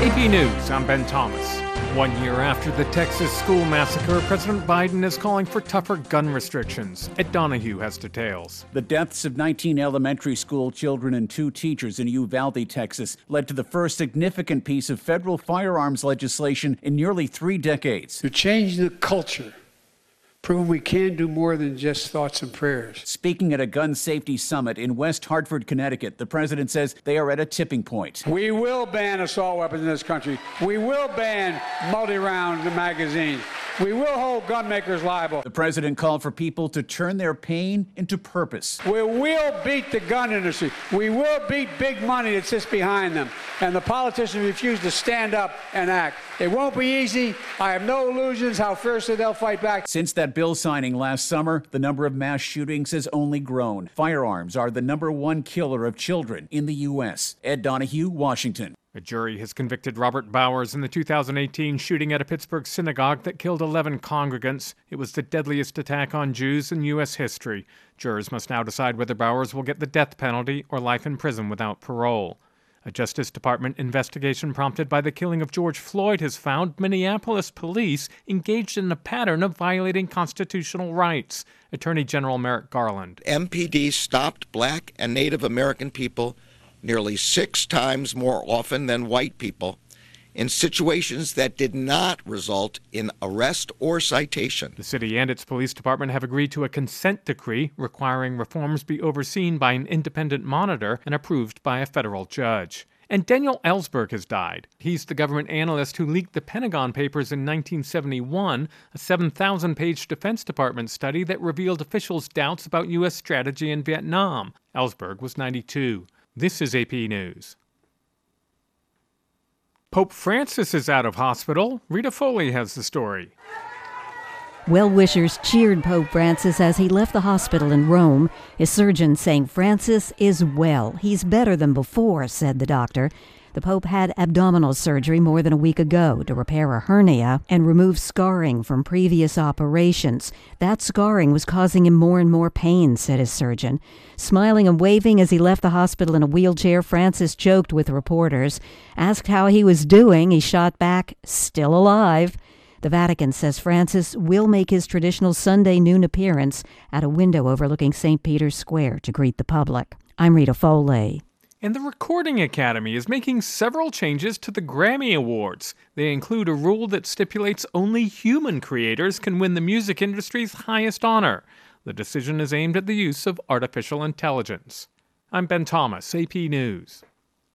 AP News, I'm Ben Thomas. 1 year after the Texas school massacre, President Biden is calling for tougher gun restrictions. Ed Donahue has details. The deaths of 19 elementary school children and 2 teachers in Uvalde, Texas, led to the first significant piece of federal firearms legislation in nearly 3 decades. To change the culture, proving we can do more than just thoughts and prayers. Speaking at a gun safety summit in West Hartford, Connecticut, the president says they are at a tipping point. We will ban assault weapons in this country. We will ban multi-round magazines. We will hold gun makers liable. The president called for people to turn their pain into purpose. We will beat the gun industry. We will beat big money that sits behind them. And the politicians refuse to stand up and act. It won't be easy. I have no illusions how fiercely they'll fight back. Since that bill signing last summer, the number of mass shootings has only grown. Firearms are the #1 killer of children in the U.S. Ed Donahue, Washington. A jury has convicted Robert Bowers in the 2018 shooting at a Pittsburgh synagogue that killed 11 congregants. It was the deadliest attack on Jews in U.S. history. Jurors must now decide whether Bowers will get the death penalty or life in prison without parole. A Justice Department investigation prompted by the killing of George Floyd has found Minneapolis police engaged in a pattern of violating constitutional rights. Attorney General Merrick Garland. MPD stopped Black and Native American people nearly 6 times more often than white people in situations that did not result in arrest or citation. The city and its police department have agreed to a consent decree requiring reforms be overseen by an independent monitor and approved by a federal judge. And Daniel Ellsberg has died. He's the government analyst who leaked the Pentagon Papers in 1971, a 7,000-page Defense Department study that revealed officials' doubts about U.S. strategy in Vietnam. Ellsberg was 92. This is AP News. Pope Francis is out of hospital. Rita Foley has the story. Well-wishers cheered Pope Francis as he left the hospital in Rome. His surgeon saying Francis is well. He's better than before, said the doctor. The Pope had abdominal surgery more than a week ago to repair a hernia and remove scarring from previous operations. That scarring was causing him more and more pain, said his surgeon. Smiling and waving as he left the hospital in a wheelchair, Francis joked with reporters. Asked how he was doing, he shot back, "Still alive." The Vatican says Francis will make his traditional Sunday noon appearance at a window overlooking St. Peter's Square to greet the public. I'm Rita Foley. And the Recording Academy is making several changes to the Grammy Awards. They include a rule that stipulates only human creators can win the music industry's highest honor. The decision is aimed at the use of artificial intelligence. I'm Ben Thomas, AP News.